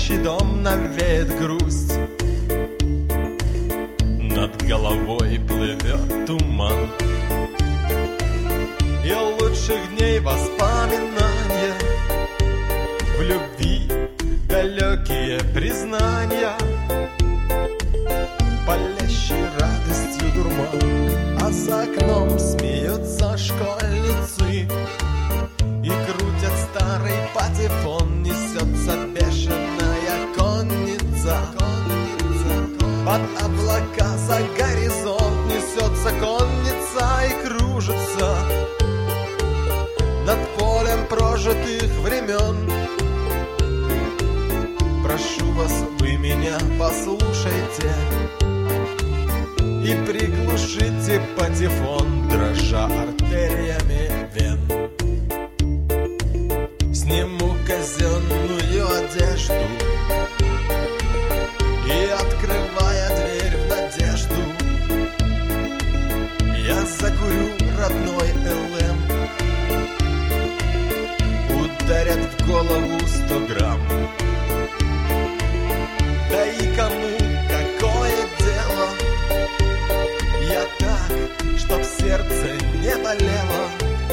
Горящий дом навеет грусть. Над головой плывет туман, и лучших дней воспоминания, в любви далекие признания, палящий радостью дурман. А за окном смеются школьницы и крутят старый патефон. Несется бешеная конница, под облака за горизонт. Несется конница и кружится над полем прожитых времен. Прошу вас, вы меня послушайте и приглушите патефон, дрожа артериями вен. Сниму казенную одежду и, открывая дверь в надежду, я закурю родной ЛМ. Ударят в голову 100 грамм. Да и кому какое дело? Я так, чтоб сердце не болело.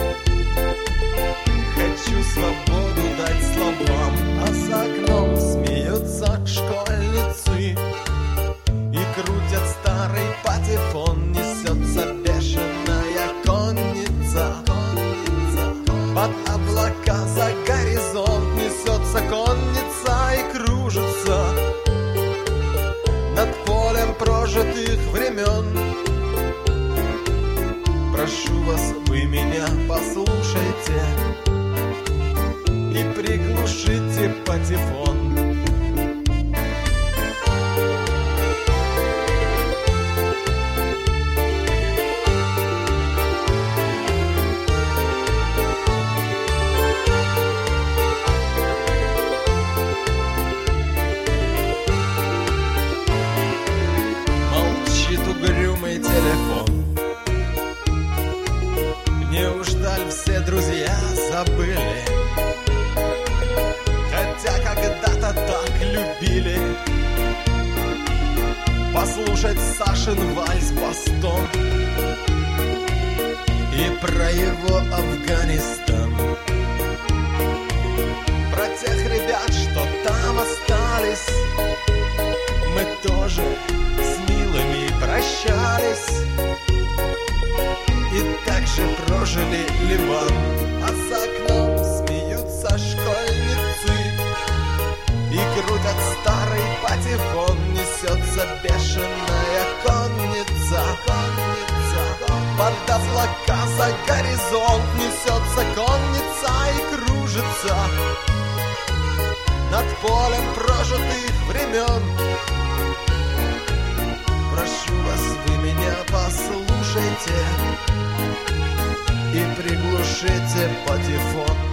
Хочу свободу дать словам. А за окном смеются школьницы и крутят старый патефон. Несется бешеная конница, под облака за горизонт. Несется конница и кружится над полем прожитых времен. Прошу вас, вы меня послушайте и приглушите патефон. Молчит угрюмый телефон. Неужто все друзья забыли, хотя когда-то так любили послушать Сашин вальс Бостон и про его Афганистан, про тех ребят, что там остались. Мы тоже с милыми прощались и так же прожили Ливан. А за окном смеются школьницы и крутят старый патефон. Несется бешеная конница, под облака за горизонт. Несется конница и кружится над полем прожитых времен. Прошу вас, вы меня послушайте и приглушите патефон.